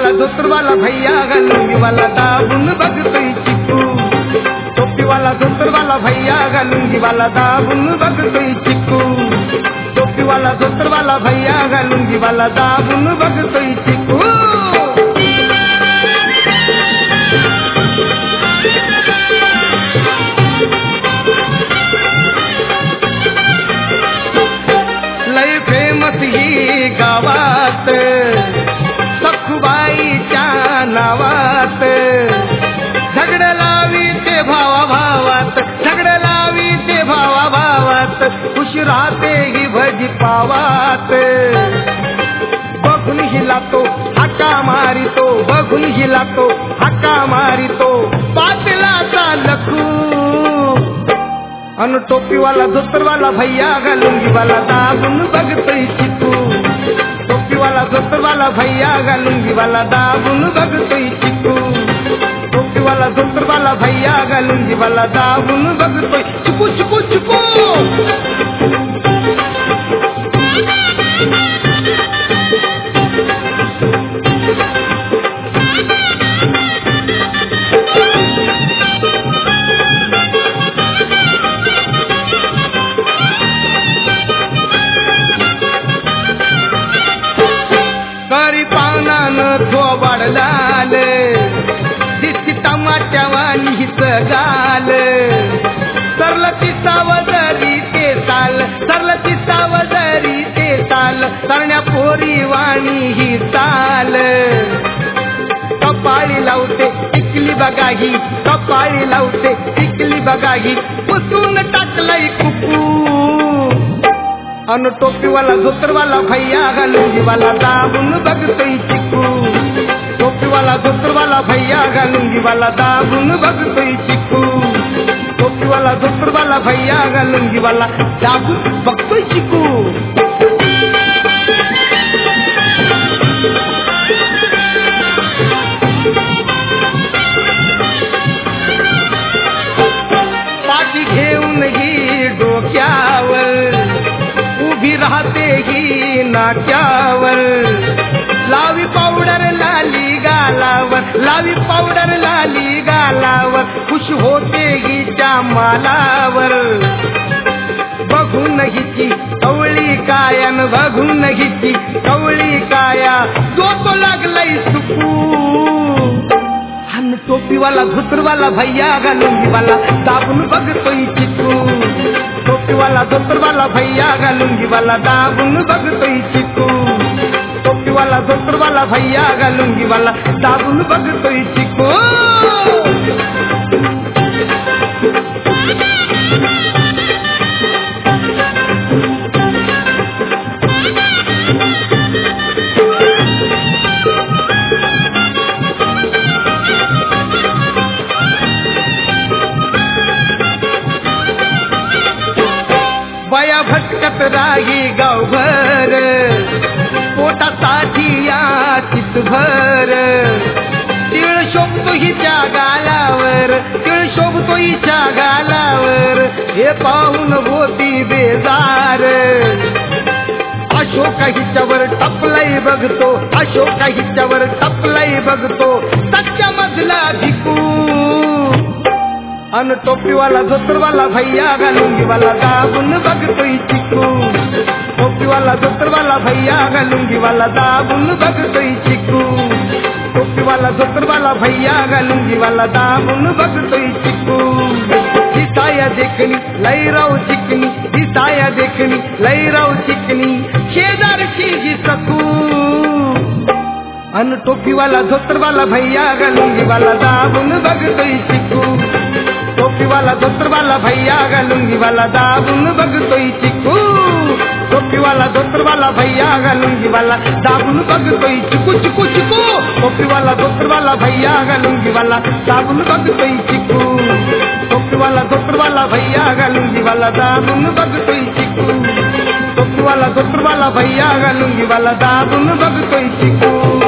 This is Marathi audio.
वाला धोतर वाला भैया लुंगी वाला दाबून बघतोय चिकू टोपी वाला धोतर वाला भैया लुंगी वाला दाबून बघतोय चिकू टोपी वाला धोतर वाला भैया लुंगी वाला दाबून बघतोय चिकू लय फेमस ही गावात सखुबाईच्या नावात झगड लावी ते भावा भावात झगड लावी ते भावा भावात खुश राहते ही भजी पावात बघून हिलातो हाका मारितो बघून हिलातो हाका मारितो पाटलाचा लखू अन टोपी वाला धोतर वाला भैया लुंगी वाला दाबून बघतोय चिकू टोपी वाला धोतर वाला भैया लुंगी वाला दाबून बघतोय चिकू टोपी वाला धोतर वाला भैया लुंगी वाला दाबून बघतोय चिकू चिकू चिकू करी पानानं थोबाड लाल दिसती टमाट्या वाणी हिच गाल सरल ती सावदरी ते चाल सरल ती सावदरी ते चाल सरण्या पोरी वाणी ही चाल कपाळी लावते टिकली बघाही कपाळी लावते टिकली बघाही पुसून टाकलंय कुकू अन टोपी वाला धोतर वाला भैया लुंगी वाला दाबून बघतोय चिकू टोपी वाला धोतर वाला भैया लुंगी वाला दाबून बघतोय चिकू टोपी वाला धोतर वाला भैया लुंगी वाला दाबून बघतोय चिकू पाठी घेऊन ही डोक्यावर उभी राहते ही नाक्यावर लावी पावडर लाली गालावर लावी पावडर लाली गालावर खुश होते हिच्या मालावर बघून हिची कवळी कायान बघून हिची कवळी काया तो लागलंय सुकू टोपी वाला धोतर वाला भैया लुंगी वाला दाबून बघतोय चिकू टोपी वाला धोतर वाला भैया लुंगी वाला दाबून बघतोय चिकू टोपी वाला धोतर वाला भैया लुंगी वाला दाबून बघतोय चिकू बया भटकत राही गावभर पोटासाठी या चितभर तिळ शोभतो हिच्या गालावर तिळ शोभतो हिच्या गालावर हे पाहून होती बेजार अशोक हिच्यावर टपलाई बघतो अशोक हिच्यावर टपलाई बघतो सच्च्या मधला भिकू अन टोपी वाला धोतर वाला भैया लुंगी वाला दाबून बघतोय चिकू टोपी वाला धोतर वाला भैया लुंगी वाला दाबून बघतोय चिकू टोपी वाला धोतर वाला भैया लुंगी वाला दाबून बघतोय चिकू दिसाया देखणी लैराव चिकनी दिसाया देखणी लैराव चिकनी शेजारची ही सकू अन टोपी वाला धोतर वाला भैया लुंगी वाला दाबून बघतोय चिकू टोपी वाला धोतर वाला भैया लुंगी वाला दाबून बघतोय चिकू टोपी वाला धोतर वाला भैया लुंगी वाला दाबून बघतोय चिकू चिकू चिकू टोपी वाला धोतर वाला भैया लुंगी वाला दाबून बघतोय चिकू टोपी वाला धोतर वाला भैया लुंगी वाला दाबून बघतोय चिकू टोपी वाला धोतर वाला भैया लुंगी वाला दाबून बघतोय चिकू